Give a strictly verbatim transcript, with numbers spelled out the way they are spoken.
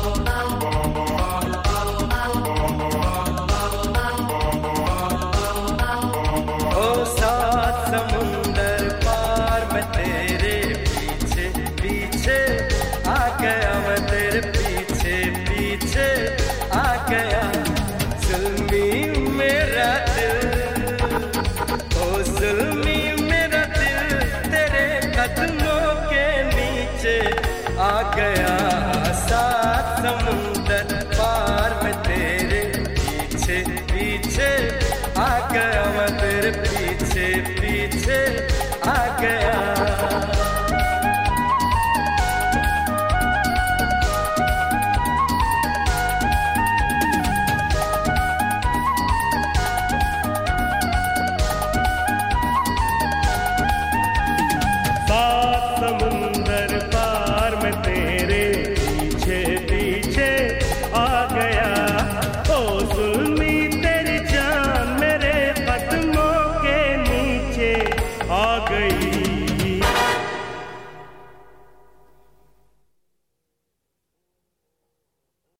आ गया सात समुंदर पार में तेरे पीछे पीछे आ गया, मैं तेरे पीछे पीछे आ गया। आ गई